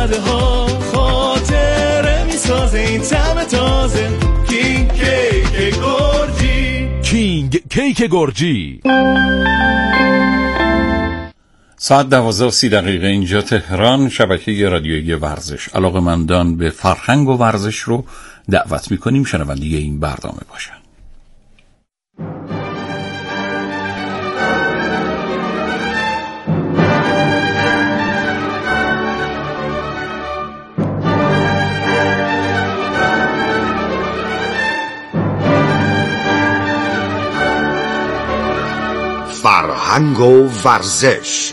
خاطره میسازه این طعم تازه. کینگ کیک گرجی. کینگ کیک گرجی. ساعت 12:30 اینجا تهران، شبکه رادیویی ورزش. علاقه‌مندان به فرهنگ و ورزش رو دعوت می‌کنیم شنونده این برنامه باشن. فرهنگ و ورزش.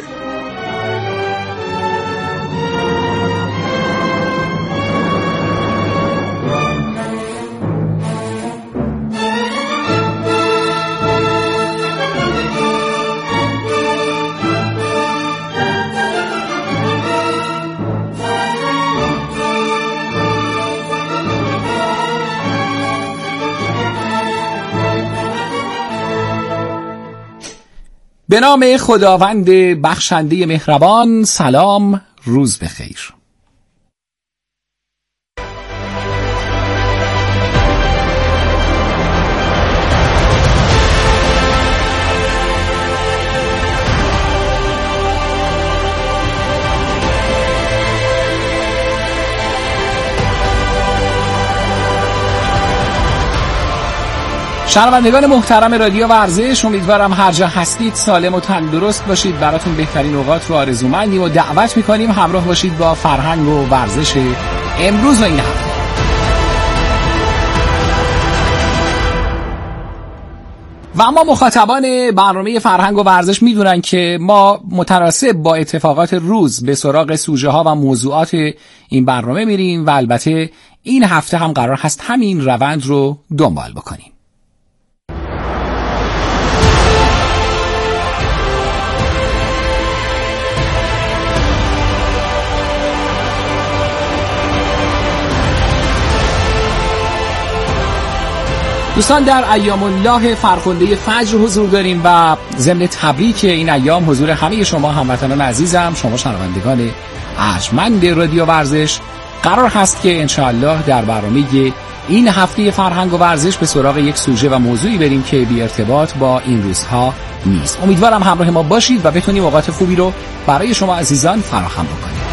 به نام خداوند بخشنده مهربان. سلام، روز بخیر. شنوندگان محترم رادیو ورزش، امیدوارم هر جا هستید سالم و تندرست باشید. براتون بهترین اوقات رو آرزومندیم و دعوت میکنیم همراه باشید با فرهنگ و ورزش امروز و این هفته. و اما مخاطبان برنامه فرهنگ و ورزش میدونن که ما متناسب با اتفاقات روز به سراغ سوژه ها و موضوعات این برنامه میریم و البته این هفته هم قرار هست همین روند رو دنبال بکنیم. دوستان، در ایام الله فرخنده فجر حضور داریم و ضمن تبریک این ایام حضور همه شما هموطنان عزیزم، شما شنوندگان ارجمند رادیو ورزش، قرار هست که انشاءالله در برنامه این هفته فرهنگ و ورزش به سراغ یک سوژه و موضوعی بریم که بی ارتباط با این روزها نیست. امیدوارم همراه ما باشید و بتونیم اوقات خوبی رو برای شما عزیزان فراهم بکنیم.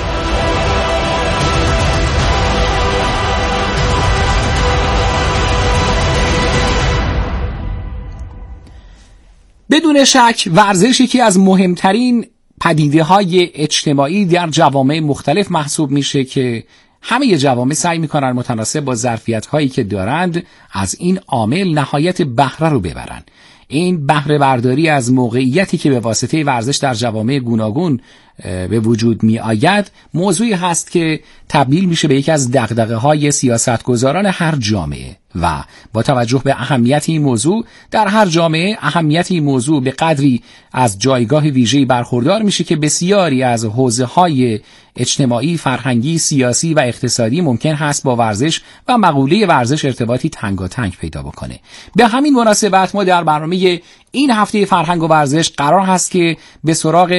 بدون شک ورزش یکی از مهمترین پدیده‌های اجتماعی در جوامع مختلف محسوب میشه که همه جوامع سعی میکنن متناسب با ظرفیت‌هایی که دارند از این عامل نهایت بهره رو ببرن. این بهره برداری از موقعیتی که به واسطه ورزش در جوامع گوناگون به وجود می آید موضوعی هست که تبدیل میشه به یکی از دغدغه‌های سیاستگزاران هر جامعه و با توجه به اهمیت این موضوع در هر جامعه اهمیت این موضوع به قدری از جایگاه ویژه‌ای برخوردار میشه که بسیاری از حوزه‌های اجتماعی، فرهنگی، سیاسی و اقتصادی ممکن هست با ورزش و مقوله ورزش ارتباطی تنگاتنگ پیدا بکنه. به همین مناسبت ما در برنامه این هفته فرهنگ و ورزش قرار هست که به سراغ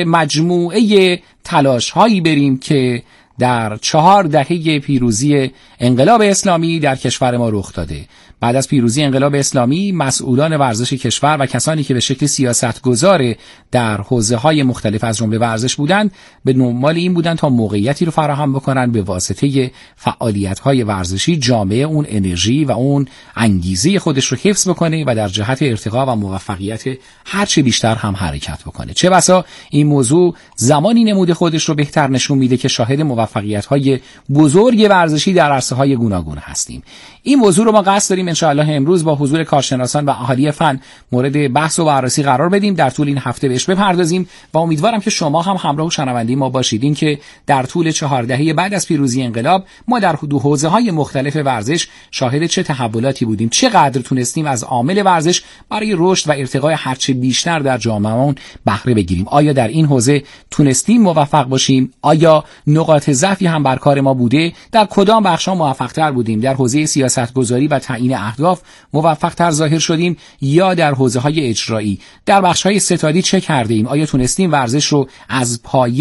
مجموعه تلاش‌هایی بریم که در 4 دهه پیروزی انقلاب اسلامی در کشور ما رخ داده. بعد از پیروزی انقلاب اسلامی مسئولان ورزش کشور و کسانی که به شکل سیاستگزار در حوزه‌های مختلف از جمله ورزش بودند به دنبال این بودند تا موقعیتی رو فراهم بکنن به واسطه فعالیت‌های ورزشی جامعه اون انرژی و اون انگیزه خودش رو حفظ بکنه و در جهت ارتقا و موفقیت هرچه بیشتر هم حرکت بکنه. چه بسا این موضوع زمانی نمود خودش رو بهتر نشون میده که شاهد موفقیت‌های بزرگ ورزشی در عرصه‌های گوناگون هستیم. این موضوع رو ما قصد داریم انشاءالله امروز با حضور کارشناسان و اهالی فن مورد بحث و بررسی قرار بدیم، در طول این هفته بهش بپردازیم و امیدوارم که شما هم همراه و شنونده ما باشید. این که در طول 4 دهه بعد از پیروزی انقلاب ما در حوزه‌های مختلف ورزش شاهد چه تحولاتی بودیم، چقدر تونستیم از عامل ورزش برای رشد و ارتقای هرچه بیشتر در جامعهمون بهره بگیریم. آیا در این حوزه تونستیم موفق باشیم؟ آیا نقاط ضعفی هم بر کار ما بوده؟ در کدام بخش‌ها موفق‌تر بودیم؟ در حوزه سیاست‌گذاری و تعیین اهداف موفق‌تر ظاهر شدیم یا در حوزه‌های اجرایی؟ در بخش‌های ستادی چه کردیم؟ آیا تونستیم ورزش رو از پایه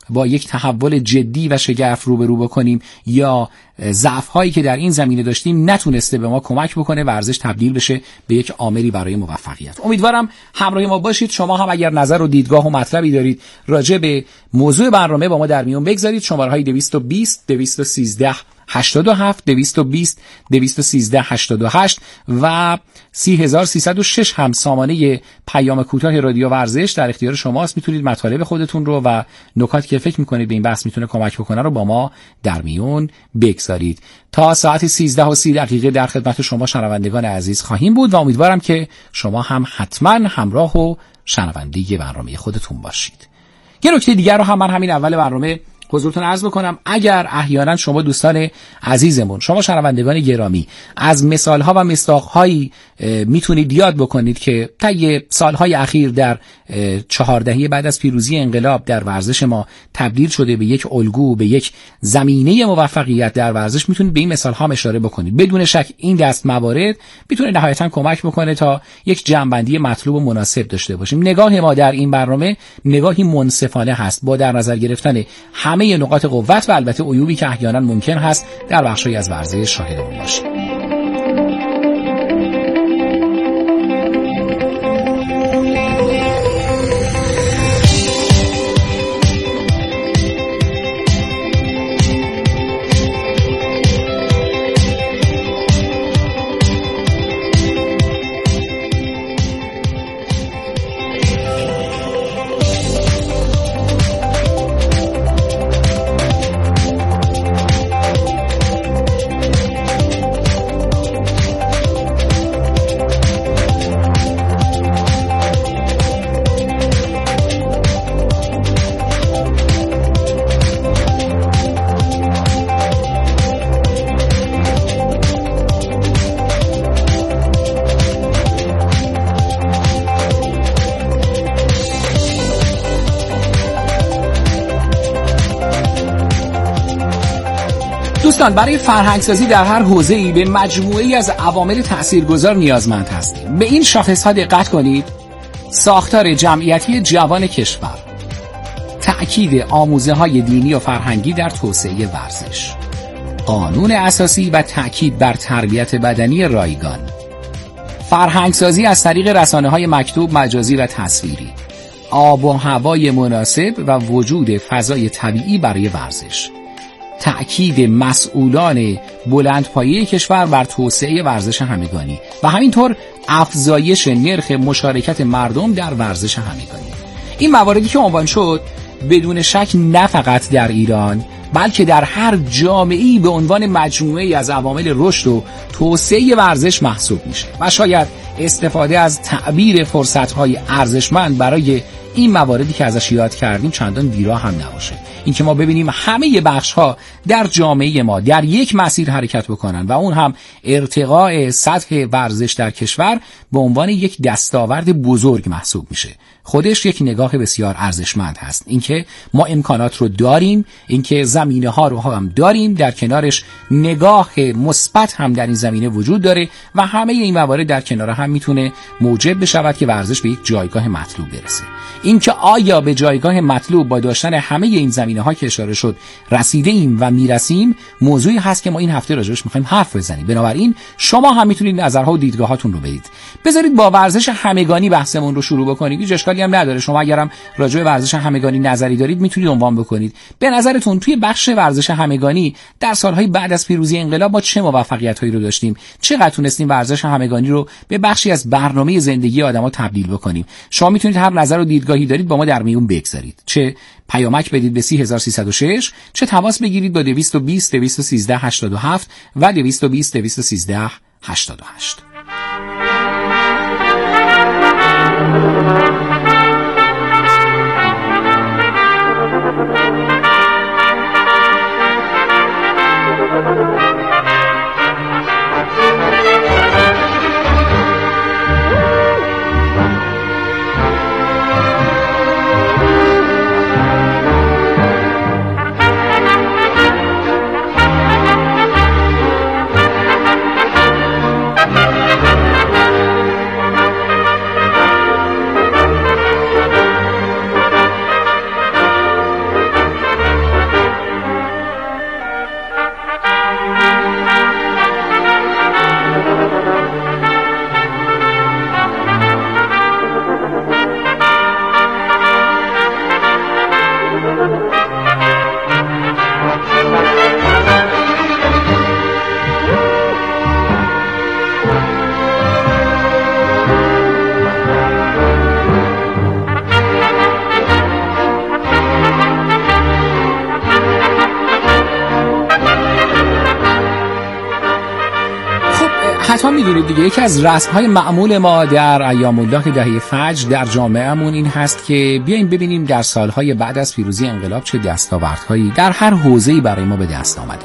با یک تحول جدی و شگرف روبرو بکنیم یا ضعف هایی که در این زمینه داشتیم نتونسته به ما کمک بکنه ورزش تبدیل بشه به یک عاملی برای موفقیت. امیدوارم همراه ما باشید. شما هم اگر نظر و دیدگاه و مطلبی دارید راجع به موضوع برنامه با ما در میون بگذارید. شماره‌های 220 213 87 220 213 88 و 3306 هم سامانه پیام کوتاه رادیو ورزش در اختیار شماست. میتونید مطالب خودتون رو و نکاتی که فکر میکنید به این بحث میتونه کمک بکنه رو با ما در میون بگذارید. تا ساعت 13:30 در خدمت شما شنوندگان عزیز خواهیم بود و امیدوارم که شما هم حتما همراه و شنونده برنامه خودتون باشید. یه نکته دیگر رو هم من همین اول برنامه حضورتون عرض بکنم. اگر احیانا شما دوستان عزیزمون، شما شنوندگان گرامی، از مثالها و مصداقهایی میتونید یاد بکنید که طی سالهای اخیر در 4 دهه بعد از پیروزی انقلاب در ورزش ما تبدیل شده به یک الگو، به یک زمینه موفقیت در ورزش، میتونید به این مثالها اشاره بکنید. بدون شک این دست موارد میتونه نهایتا کمک بکنه تا یک جمع‌بندی مطلوب و مناسب داشته باشیم. نگاه ما در این برنامه نگاهی منصفانه هست با در نظر گرفتن همه نقاط قوت و البته عیوبی که احیانا ممکن هست در بخشی از ورزش شاهدمون باشیم. دوستان، برای فرهنگسازی در هر حوزه‌ای به مجموعه‌ای از عوامل تأثیرگذار نیازمند هستیم. به این شاخص‌ها دقت کنید: ساختار جمعیتی جوان کشور، تأکید آموزه‌های دینی و فرهنگی در توسعه ورزش، قانون اساسی و تأکید بر تربیت بدنی رایگان، فرهنگسازی از طریق رسانه‌های مکتوب، مجازی و تصویری، آب و هوای مناسب و وجود فضای طبیعی برای ورزش، تأکید مسئولان بلندپایه کشور بر توسعه ورزش همگانی و همینطور افزایش نرخ مشارکت مردم در ورزش همگانی. این مواردی که عنوان شد بدون شک نه فقط در ایران بلکه در هر جامعه‌ای به عنوان مجموعه‌ای از عوامل رشد و توسعه ورزش محسوب میشه و شاید استفاده از تعبیر فرصت‌های ارزشمند برای این مواردی که ازش یاد کردیم چندان بیراه هم نباشه. این که ما ببینیم همه بخش‌ها در جامعه ما در یک مسیر حرکت بکنن و اون هم ارتقاء سطح ورزش در کشور به عنوان یک دستاورد بزرگ محسوب میشه. خودش یک نگاه بسیار ارزشمند هست. اینکه ما امکانات رو داریم، اینکه زمینه‌ها رو هم داریم، در کنارش نگاه مثبت هم در این زمینه وجود داره و همه این موارد در کنار هم میتونه موجب بشود که ورزش به یک جایگاه مطلوب برسه. اینکه آیا به جایگاه مطلوب با داشتن همه این زمینه‌ها که اشاره شد رسیده ایم و میرسیم، موضوعی هست که ما این هفته راجعش می‌خوایم حرف بزنیم. بنابراین شما هم میتونید نظرها و دیدگاهاتون رو بدید. بذارید با ورزش همگانی بحثمون رو شروع بکنیم. هیچ اشکالی هم نداره. شما اگرم راجع به ورزش همگانی نظری دارید میتونید عنوان بکنید. به نظرتون توی بخش ورزش همگانی در سالهای بعد از پیروزی انقلاب ما چه موفقیت‌هایی رو داشتیم؟ چقدر تونستیم ورزش همگانی رو به بخشی از برنامه زندگی آدم‌ها تبدیل بکنیم؟ شما میتونید هر نظر و دیدگاهی دارید با ما در میون بگذارید. چه پیامک بدید به 3306، چه تماس بگیرید با 220 213 87 و 220 213 88. حتما میدونید دیگه یکی از رسم‌های معمول ما در ایام الله دهه فجر در جامعهمون این هست که بیایم ببینیم در سالهای بعد از پیروزی انقلاب چه دستاوردهایی در هر حوزه‌ای برای ما به دست آمده.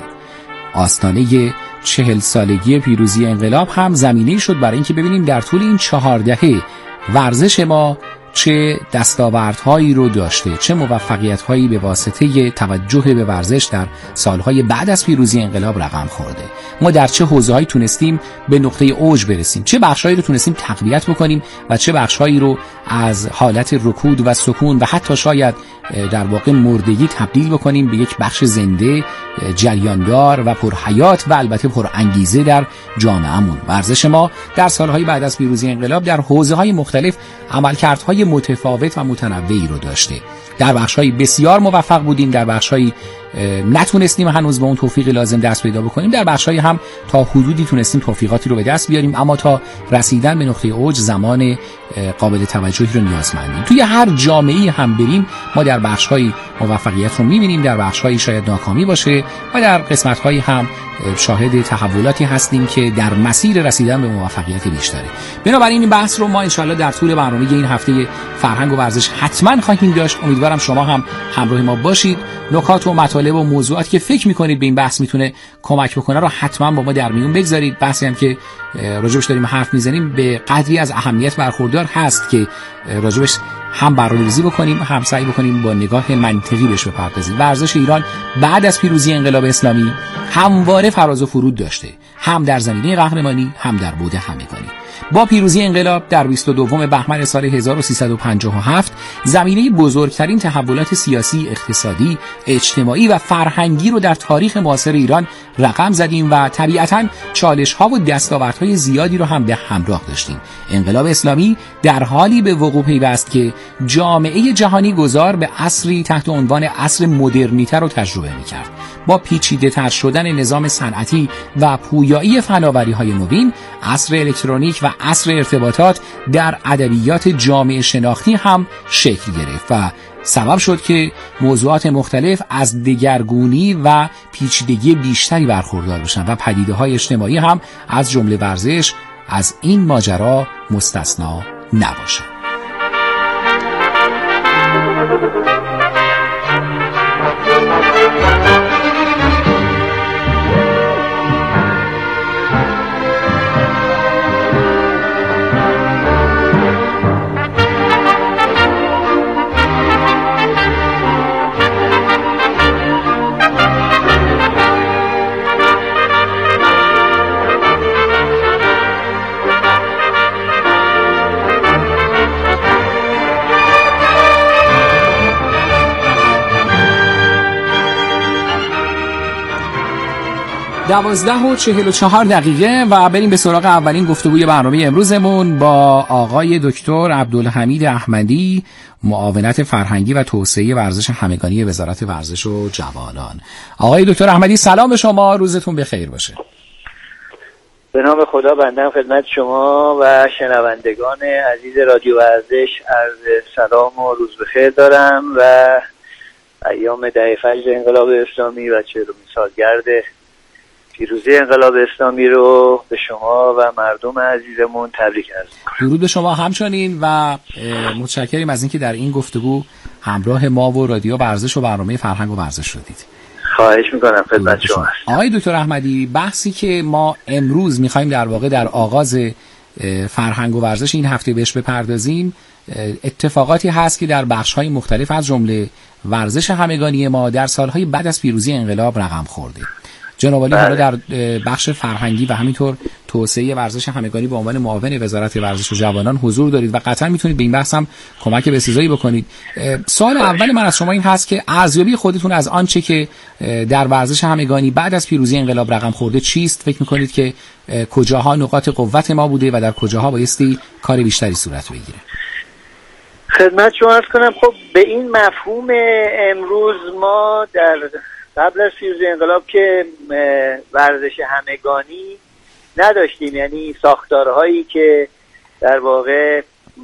آستانه 40 سالگی پیروزی انقلاب هم زمینه‌ای شد برای اینکه ببینیم در طول این 4 دهه ورزش ما چه دستاوردهایی رو داشته، چه موفقیت‌هایی به واسطه توجه به ورزش در سالهای بعد از پیروزی انقلاب رقم خورده. ما در چه حوزه‌هایی تونستیم به نقطه اوج برسیم، چه بخش‌هایی رو تونستیم تقویت بکنیم و چه بخش‌هایی رو از حالت رکود و سکون و حتی شاید در واقع مردگی تبدیل بکنیم به یک بخش زنده، جریاندار و پرحیات و البته پرانگیزه در جامعهمون. ورزش ما در سالهای بعد از پیروزی انقلاب در حوزه‌های مختلف عملکردهای متفاوت و متنوعی رو داشته. در بخش‌های بسیار موفق بودیم، در بخش‌های نتونستیم هنوز به اون توفیق لازم دست پیدا بکنیم، در بخش‌های هم تا حدودی تونستیم توفیقاتی رو به دست بیاریم، اما تا رسیدن به نقطه اوج زمان قابل توجهی رو نیازمندیم. توی هر جامعه‌ای هم بریم ما در بخش‌های موفقیت رو می‌بینیم، در بخش‌های شاید ناکامی باشه و در قسمت‌هایی هم شاهد تحولاتی هستیم که در مسیر رسیدن به موفقیت بیشتره. بنابراین این بحث رو ما انشالله در طول برنامه این هفته فرهنگ و ورزش حتما خواهیم داشت. امیدوارم شما هم همراه ما باشید. نکات و مطالب و موضوعاتی که فکر می‌کنید به این بحث میتونه کمک بکنه رو حتما با ما در میون بگذارید. بحثی هم که راجبش داریم حرف میزنیم به قدری از اهمیت برخوردار هست که راجبش هم برنامه‌ریزی بکنیم، هم سعی بکنیم با نگاه منطقی بهش بپردازیم. ورزش ایران بعد از پیروزی انقلاب اسلامی همواره فراز و فرود داشته، هم در زمینه قهرمانی هم در بعد همگانی. با پیروزی انقلاب در 22 بهمن سال 1357 زمینه بزرگترین تحولات سیاسی، اقتصادی، اجتماعی و فرهنگی رو در تاریخ معاصر ایران رقم زدیم و طبیعتاً چالش‌ها و دستاوردهای زیادی رو هم به همراه داشتیم. انقلاب اسلامی در حالی به وقوع پیوست که جامعه جهانی گذار به عصری تحت عنوان عصر مدرنیته رو تجربه می‌کرد. با پیچیده‌تر شدن نظام صنعتی و پویایی فناوری‌های نوین، عصر الکترونیک و عصر ارتباطات در ادبیات جامعه شناختی هم شکل گرفت و سبب شد که موضوعات مختلف از دگرگونی و پیچیدگی بیشتری برخوردار بشن و پدیده‌های اجتماعی هم از جمله ورزش از این ماجرا مستثنا نباشد. 12:44 و بریم به سراغ اولین گفتگوی برنامه امروزمون با آقای دکتر عبدالحمید احمدی، معاونت فرهنگی و توسعه ورزش همگانی وزارت ورزش و جوانان. آقای دکتر احمدی سلام به شما، روزتون بخیر باشه. به نام خدا بنده خدمت شما و شنوندگان عزیز رادیو ورزش عرض سلام و روز بخیر دارم و ایام دهه فجر انقلاب اسلامی و 40 سالگرد پیروزی انقلاب اسلامی رو به شما و مردم عزیزمون تبریک عرض می‌کنم. درود به شما همچنین و متشکریم از اینکه در این گفتگو همراه ما و رادیو ورزش و برنامه فرهنگ و ورزش شدید. خواهش میکنم خدمت شما. آقای دکتر احمدی، بحثی که ما امروز میخوایم در واقع در آغاز فرهنگ و ورزش این هفته بهش بپردازیم، اتفاقاتی هست که در بخش‌های مختلف از جمله ورزش همگانی ما در سالهای بعد از پیروزی انقلاب رقم خورده. جناب عالی حالا در بخش فرهنگی و همینطور توسعه ورزش همگانی به عنوان معاون وزارت ورزش و جوانان حضور دارید و قطعا میتونید به این بحث هم کمک بسزایی بکنید. سوال اول من از شما این هست که ارزیابی خودتون از آنچه که در ورزش همگانی بعد از پیروزی انقلاب رقم خورده چیست؟ فکر میکنید که کجاها نقاط قوت ما بوده و در کجاها بایستی کار بیشتری صورت بگیره؟ خدمت شما عرض کنم خب به این مفهوم امروز ما در قبل از پیروزی انقلاب که ورزش همگانی نداشتیم، یعنی ساختارهایی که در واقع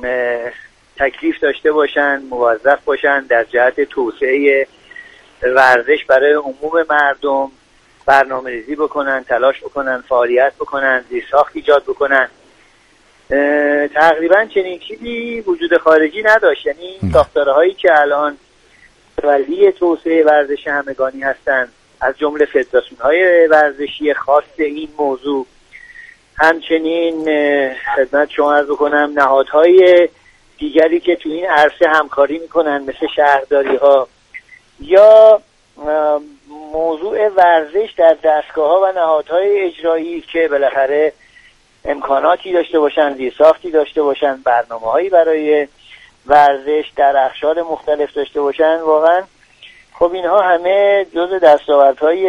تکلیف داشته باشن، موظف باشن در جهت توسعه ورزش برای عموم مردم برنامه‌ریزی بکنن، تلاش بکنن، فعالیت بکنن، زیرساخت ایجاد بکنن. تقریبا چنین چیزی وجود خارجی نداشت. یعنی ساختارهایی که الان ولی توسعه ورزش همگانی هستند، از جمله فدراسیون‌های ورزشی خاص این موضوع، همچنین خدمت شما عرض بکنم نهادهای دیگری که تو این عرصه همکاری میکنن مثل شهرداری‌ها یا موضوع ورزش در دستگاه‌ها و نهادهای اجرایی که بالاخره امکاناتی داشته باشن، زیرساختی داشته باشن، برنامه‌هایی برای ورزش در اقشار مختلف داشته باشن، واقعا خب اینها همه جزء دستاوردهای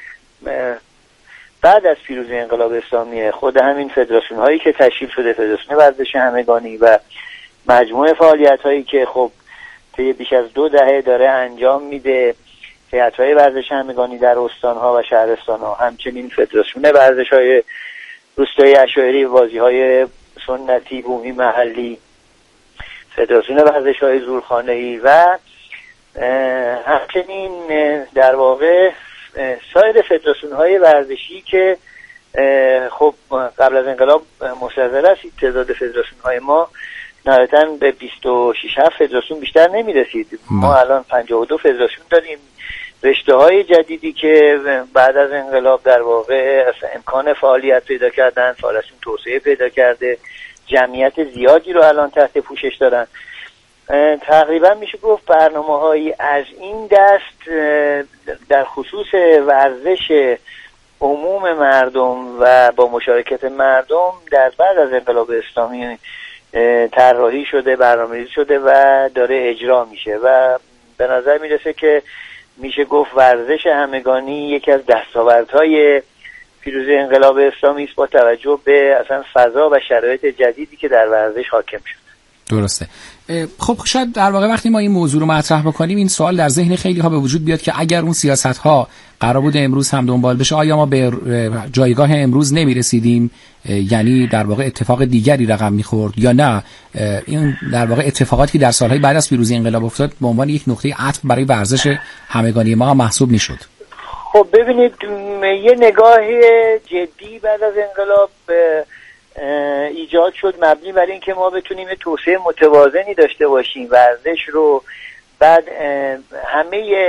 بعد از پیروزی انقلاب اسلامی خود همین فدراسیون هایی که تشکیل شده، فدراسیون ورزش همگانی و مجموعه فعالیت هایی که خب طی بیش از 2 دهه داره انجام میده، هیئت‌های ورزش همگانی در استان‌ها و شهرستان‌ها، همچنین فدراسیون ورزش‌های روستایی اشایری و بازی‌های سنتی بومی محلی، فدراسیون ورزش‌های زورخانه‌ای و همچنین در واقع سایر فدراسیون‌های ورزشی که خب قبل از انقلاب مستظر است تعداد فدراسیون‌های ما نهایتاً به 26 فدراسیون بیشتر نمی‌رسید. ما الان 52 فدراسیون داریم. رشته‌های جدیدی که بعد از انقلاب در واقع امکان فعالیت پیدا کردن، فعالیتشون توسعه پیدا کرده، جمعیت زیادی رو الان تحت پوشش دارن. تقریبا میشه گفت برنامه‌هایی از این دست در خصوص ورزش عموم مردم و با مشارکت مردم در بعد از انقلاب اسلامی طراحی شده، برنامه‌ریزی شده و داره اجرا میشه و به نظر میرسه که میشه گفت ورزش همگانی یکی از دستاوردهای پیروزی انقلاب اسلامی است با توجه به اصلا فضا و شرایط جدیدی که در ورزش حاکم شد. درسته. خب شاید در واقع وقتی ما این موضوع رو مطرح بکنیم این سوال در ذهن خیلی ها به وجود بیاد که اگر اون سیاست ها قرار بود امروز هم دنبال بشه آیا ما به جایگاه امروز نمیرسیدیم؟ یعنی در واقع اتفاق دیگری رقم میخورد یا نه این در واقع اتفاقاتی که در سالهای بعد از پیروزی انقلاب افتاد به عنوان یک نقطه عطف برای ورزش همگانی ما محسوب میشد؟ خب ببینید یه نگاه جدی بعد از انقلاب ایجاد شد مبنی بر این که ما بتونیم توسعه متوازنی داشته باشیم ورزش رو، بعد همه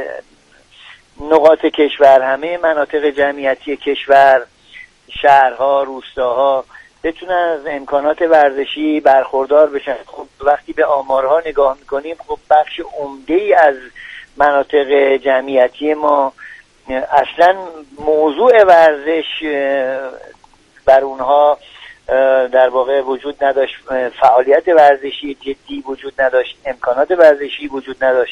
نقاط کشور، همه مناطق جمعیتی کشور، شهرها، روستاها بتونن از امکانات ورزشی برخوردار بشن. خب وقتی به آمارها نگاه میکنیم خب بخش عمده‌ای از مناطق جمعیتی ما اصلا موضوع ورزش بر اونها در واقع وجود نداشت، فعالیت ورزشی جدی وجود نداشت، امکانات ورزشی وجود نداشت.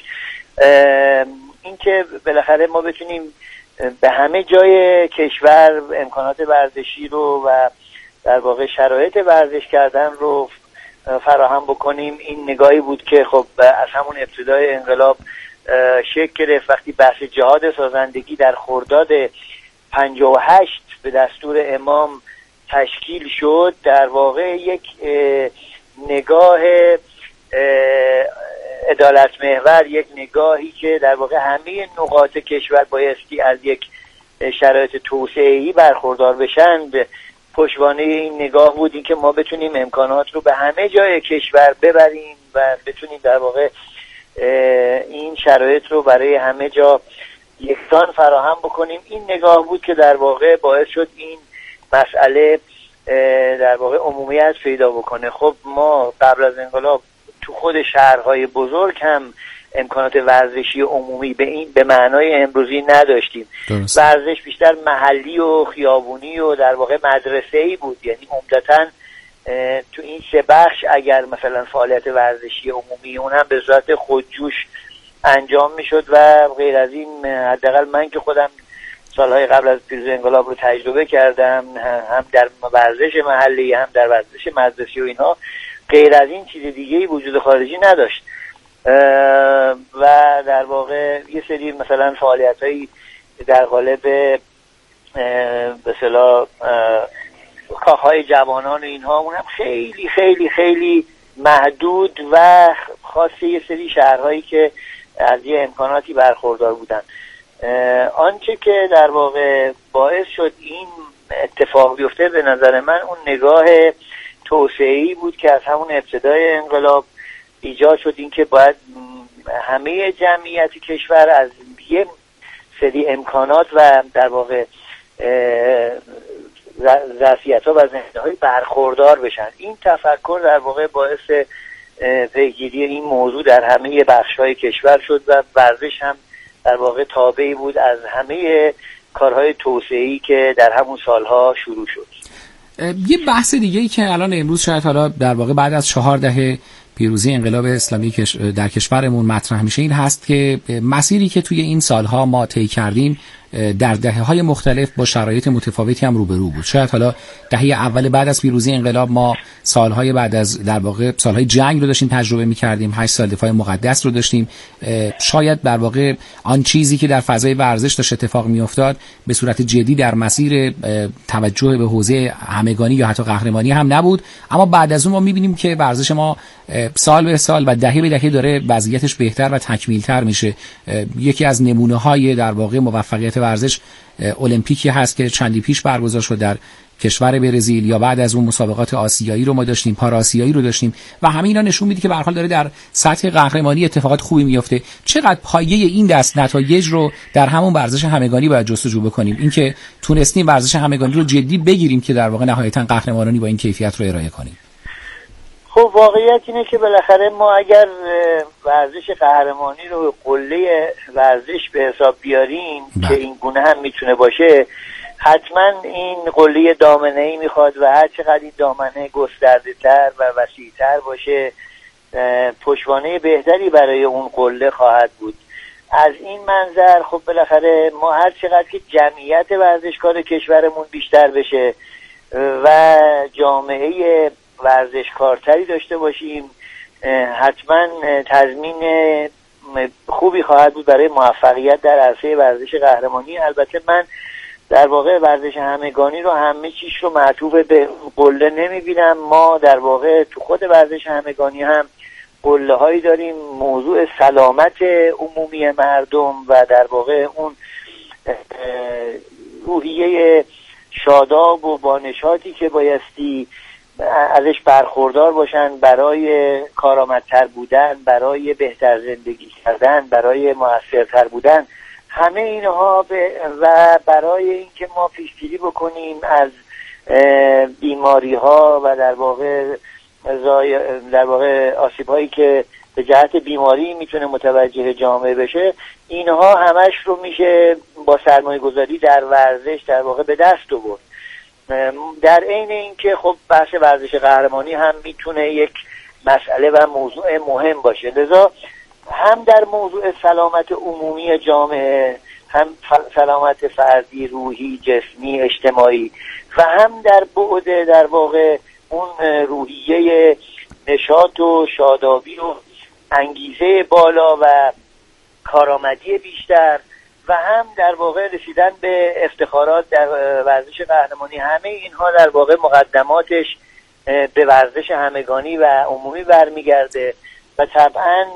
اینکه بالاخره ما بتونیم به همه جای کشور امکانات ورزشی رو و در واقع شرایط ورزش کردن رو فراهم بکنیم، این نگاهی بود که خب از همون ابتدای انقلاب شکل گرفت. وقتی بحث جهاد سازندگی در خرداد 58 به دستور امام تشکیل شد، در واقع یک نگاه عدالت محور، یک نگاهی که در واقع همه نقاط کشور بایستی از یک شرایط توسعه‌ای برخوردار بشن، پشتوانه این نگاه بود این که ما بتونیم امکانات رو به همه جای کشور ببریم و بتونیم در واقع این شرایط رو برای همه جا یکسان فراهم بکنیم. این نگاه بود که در واقع باعث شد این مسئله در واقع عمومیت پیدا بکنه. خب ما قبل از انقلاب تو خود شهرهای بزرگ هم امکانات ورزشی عمومی به معنای امروزی نداشتیم. ورزش بیشتر محلی و خیابونی و در واقع مدرسه‌ای بود، یعنی عمدتاً تو این سه بخش اگر مثلا فعالیت ورزشی عمومی اون هم به صورت خودجوش انجام میشد و غیر از این، حداقل من که خودم سالهای قبل از پیروزی انقلاب رو تجربه کردم، هم در ورزش محلی هم در ورزش مدرسه‌ای و اینها، غیر از این چیز دیگه‌ای وجود خارجی نداشت و در واقع یه سری مثلا فعالیت‌هایی در قالب به اصطلاح کاخهای جوانان و اینها اونم خیلی خیلی خیلی محدود و خاصه یه سری شهرهایی که از یه امکاناتی برخوردار بودن. آنچه که در واقع باعث شد این اتفاق بیفته به نظر من اون نگاه توسعه‌ای بود که از همون ابتدای انقلاب ایجاد شد، این که باید همه جمعیت کشور از یه سری امکانات و در واقع ظرفیت‌ها و زمینه‌های برخوردار بشن. این تفکر در واقع باعث پیگیری این موضوع در همه بخش‌های کشور شد و ورزش هم در واقع تابعی بود از همه کارهای توسعه‌ای که در همون سالها شروع شد. یه بحث دیگه‌ای که الان امروز شاید حالا در واقع بعد از 4 دهه پیروزی انقلاب اسلامی در کشورمون مطرح میشه این هست که مسیری که توی این سالها ما طی کردیم در دهه‌های مختلف با شرایط متفاوتی هم روبرو بود. شاید حالا دهه اول بعد از پیروزی انقلاب ما سالهای بعد از در واقع سالهای جنگ رو داشتیم تجربه می‌کردیم، 8 سال دفاع مقدس رو داشتیم. شاید در واقع آن چیزی که در فضای ورزش داشت اتفاق می‌افتاد به صورت جدی در مسیر توجه به حوزه همگانی یا حتی قهرمانی هم نبود، اما بعد از اون ما می‌بینیم که ورزش ما سال به سال و دهه به دهه داره وضعیتش بهتر و تکمیل‌تر میشه. یکی از نمونه‌های در واقع موفقیت ورزش المپیکی هست که چندی پیش برگزار شد در کشور برزیل، یا بعد از اون مسابقات آسیایی رو ما داشتیم، پارا آسیایی رو داشتیم و همه اینا نشون میده که به هر حال داره در سطح قهرمانی اتفاقات خوبی میفته. چقدر پایه این دست نتایج رو در همون ورزش همگانی باید جستجو بکنیم، اینکه تونستیم ورزش همگانی رو جدی بگیریم که در واقع نهایتاً قهرمانی با این کیفیت رو ارائه کنیم. خب واقعیت اینه که بالاخره ما اگر ورزش قهرمانی رو قله ورزش به حساب بیاریم که این گونه هم میتونه باشه، حتما این قله دامنه‌ای میخواد و هر چقدر این دامنه گسترده‌تر و وسیع‌تر باشه پشتوانه بهتری برای اون قله خواهد بود. از این منظر خب بالاخره ما هر چقدر که جمعیت ورزشکار کشورمون بیشتر بشه و جامعه ورزشکارتری داشته باشیم، حتما تضمین خوبی خواهد بود برای موفقیت در عرصه ورزش قهرمانی. البته من در واقع ورزش همگانی رو همه چیش رو معطوف به قله نمیبینم. ما در واقع تو خود ورزش همگانی هم قله هایی داریم، موضوع سلامت عمومی مردم و در واقع اون روحیه شاداب و بانشاتی که بایستی ازش برخوردار باشن برای کارآمدتر بودن، برای بهتر زندگی کردن، برای موثرتر بودن، همه اینها و برای اینکه ما پیشگیری بکنیم از بیماری ها و در واقع آسیب هایی که به جهت بیماری میتونه متوجه جامعه بشه، اینها همش رو میشه با سرمایه گذاری در ورزش در واقع به دست آورد. در عین اینکه خب بحث ورزش قهرمانی هم میتونه یک مسئله و موضوع مهم باشه، لذا هم در موضوع سلامت عمومی جامعه، هم سلامت فردی، روحی، جسمی، اجتماعی و هم در بعد در واقع اون روحیه نشاط و شادابی و انگیزه بالا و کارآمدی بیشتر و هم در واقع رسیدن به افتخارات در ورزش قهرمانی، همه اینها در واقع مقدماتش به ورزش همگانی و عمومی برمیگرده و طبعا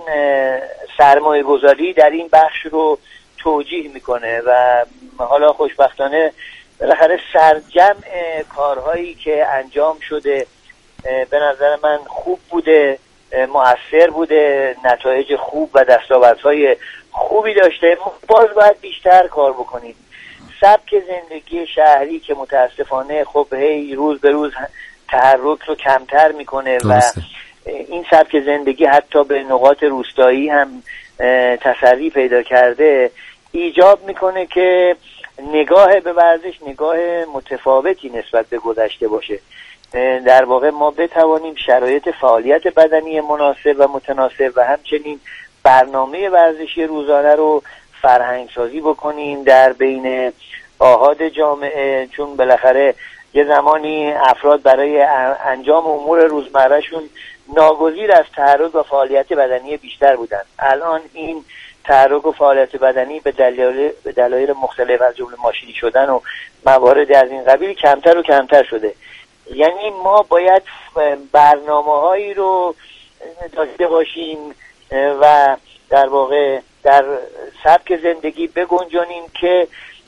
سرمایه گذاری در این بخش رو توجیه میکنه و حالا خوشبختانه بالاخره سرجمع کارهایی که انجام شده به نظر من خوب بوده، مؤثر بوده، نتایج خوب و دستاوردهای خوبی داشته. باز باید بیشتر کار بکنیم. سبک زندگی شهری که متاسفانه خب هی روز به روز تحرک رو کمتر میکنه و این سبک زندگی حتی به نقاط روستایی هم تسری پیدا کرده، ایجاب میکنه که نگاه به ورزش نگاه متفاوتی نسبت به گذشته باشه. در واقع ما بتوانیم شرایط فعالیت بدنی مناسب و متناسب و همچنین برنامه ورزشی روزانه رو فرهنگ سازی بکنیم در بین آحاد جامعه، چون بالاخره یه زمانی افراد برای انجام امور روزمرهشون ناگزیر از تحرک و فعالیت بدنی بیشتر بودن. الان این تحرک و فعالیت بدنی به دلایل مختلف از جمله ماشینی شدن و موارد از این قبیل کمتر و کمتر شده. یعنی ما باید برنامه‌هایی رو داشته باشیم و در واقع در سبک زندگی بگنجانیم که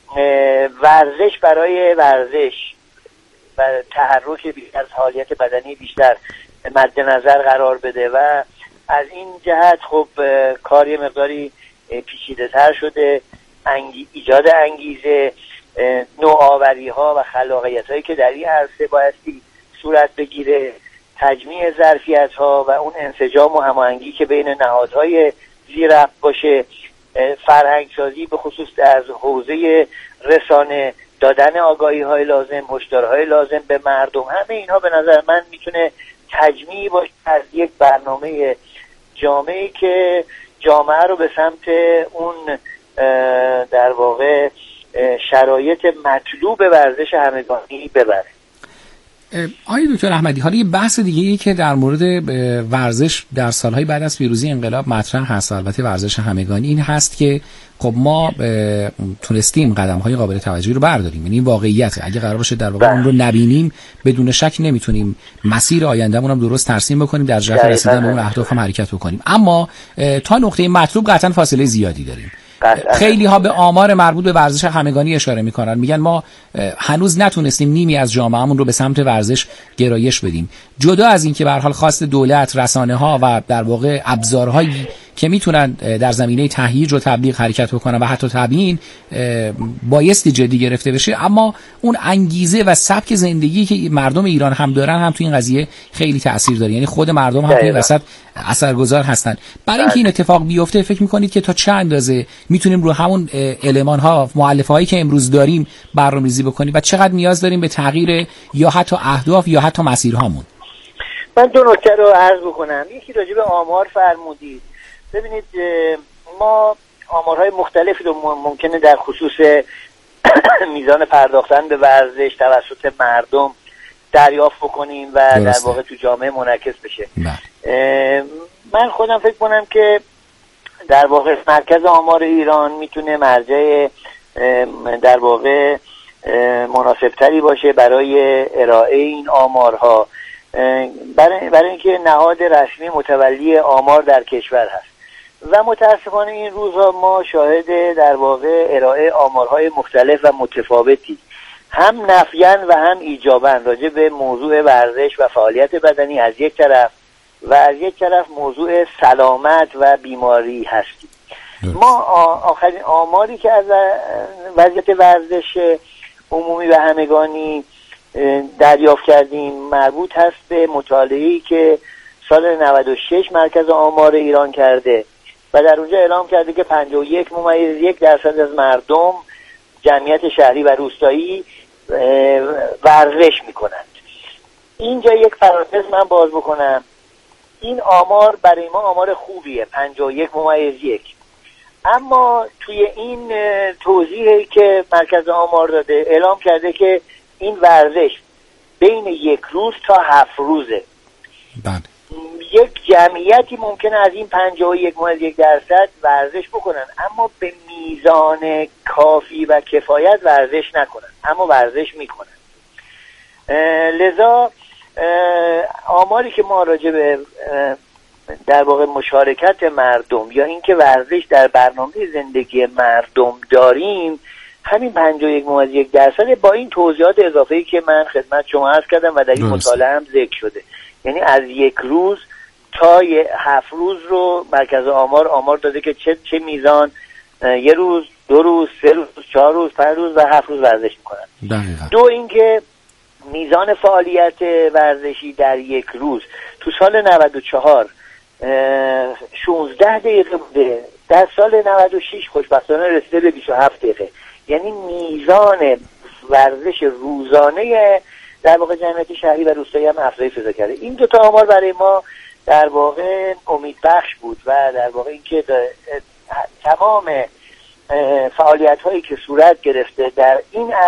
ورزش برای ورزش و تحرک بیشتر، فعالیت بدنی بیشتر مد نظر قرار بده و از این جهت خب کار یه مقداری پیچیده تر شده. ایجاد انگیزه، نوآوری ها و خلاقیت هایی که در این عرصه بایستی صورت بگیره، تجمیع ظرفیت ها و اون انسجام و هماهنگی که بین نهادهای زیر باشه، فرهنگ سازی به خصوص از حوزه رسانه، دادن آگاهی های لازم، هشدارهای لازم به مردم، همه اینها به نظر من میتونه تجمیعی باشه از یک برنامه جامعی که جامعه رو به سمت اون در واقع شرایط مطلوب ورزش همگانی ببره. آقای دکتر احمدی، حالا یه بحث دیگه‌ای که در مورد ورزش در سالهای بعد از پیروزی انقلاب مطرح هست، البته ورزش همگانی، این هست که خب ما تونستیم قدم‌های قابل توجهی رو برداریم. یعنی واقعیت اگه قرار باشه در واقع اون رو نبینیم، بدون شک نمیتونیم مسیر آیندهمون هم درست ترسیم بکنیم، در جهت رسیدن به اون اهداف هم حرکت بکنیم. اما تا نقطه مطلوب قطعا فاصله زیادی داریم. خیلی ها به آمار مربوط به ورزش همگانی اشاره میکنن، میگن ما هنوز نتونستیم نیمی از جامعهمون رو به سمت ورزش گرایش بدیم. جدا از این که به هر حال خواست دولت، رسانه ها و در واقع ابزارهایی که میتونن در زمینه تهییج و تبلیغ حرکت بکنن و حتی تبیین بایستی جدی گرفته بشه، اما اون انگیزه و سبک زندگی که مردم ایران هم دارن هم تو این قضیه خیلی تأثیر داره. یعنی خود مردم هم توی وسط اثرگذار هستن. برای اینکه این اتفاق بیفته فکر میکنید که تا چه اندازه میتونیم رو همون المان ها، مؤلفه هایی که امروز داریم برنامه‌ریزی بکنیم و چقدر نیاز داریم به تغییر یا حتی اهداف یا حتی مسیرهامون؟ من دو نکته رو عرض بکنم. یکی راجع به آمار فرمودید. ببینید ما آمارهای مختلفی رو ممکنه در خصوص میزان پرداختن به ورزش توسط مردم دریافت بکنیم و درسته. در واقع تو جامعه منعکس بشه. من خودم فکر کنم که در واقع مرکز آمار ایران میتونه مرجع در واقع مناسبتری باشه برای ارائه این آمارها، برای اینکه نهاد رسمی متولی آمار در کشور هست و متاسفانه این روزها ما شاهد در واقع ارائه آمارهای مختلف و متفاوتی هم نفیاً و هم ایجاباً راجع به موضوع ورزش و فعالیت بدنی از یک طرف و از یک طرف موضوع سلامت و بیماری هستیم. ما آخرین آماری که از وضعیت ورزش عمومی و همگانی دریافت کردیم مربوط هست به مطالعه‌ای که سال 96 مرکز آمار ایران کرده و در اونجا اعلام کرده که 51.1% از مردم جمعیت شهری و روستایی ورزش میکنند. اینجا یک پرانتز من باز بکنم. این آمار برای ما آمار خوبیه، 51.1، اما توی این توضیحی که مرکز آمار داده اعلام کرده که این ورزش بین 1 روز تا 7 روزه. بله. یک جمعیتی ممکنه از این 51.1% ورزش بکنن اما به میزان کافی و کفایت ورزش نکنن، اما ورزش میکنن. لذا آماری که ما راجع به در واقع مشارکت مردم یا اینکه ورزش در برنامه زندگی مردم داریم همین 51.1% با این توضیحات اضافه‌ای که من خدمت شما عرض کردم و در این مطالعه هم ذکر شده. یعنی از 1 روز تا 7 روز رو مرکز آمار داده که چه میزان 1 روز، 2 روز، 3 روز، 4 روز، 5 روز و 7 روز ورزش میکنن. دو اینکه میزان فعالیت ورزشی در 1 روز تو سال 94 16 دقیقه بوده، در سال 96 خوشبختانه رسیده به 27 دقیقه. یعنی میزان ورزش روزانه در واقع جمعیت شهری و روستایی هم افزایش پیدا کرده. این دو تا آمار برای ما در واقع امیدبخش بود و در واقع اینکه تمام فعالیت هایی که صورت گرفته در این